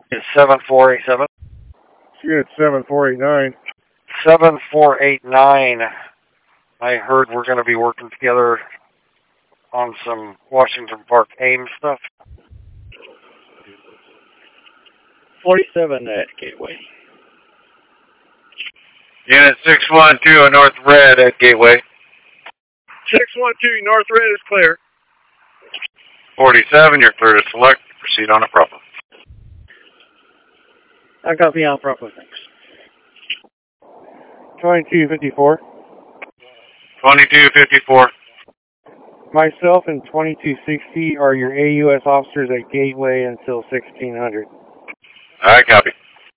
It's 7487. Unit 7489. 7489. I heard we're going to be working together on some Washington Park AIM stuff. 47 at Gateway. Unit 612 North Red at Gateway. 612 North Red is clear. 47, you're clear to select. Proceed on a proper. I copy on proper, thanks. 2254. 2254. Myself and 2260 are your AUS officers at Gateway until 1600. All right, copy.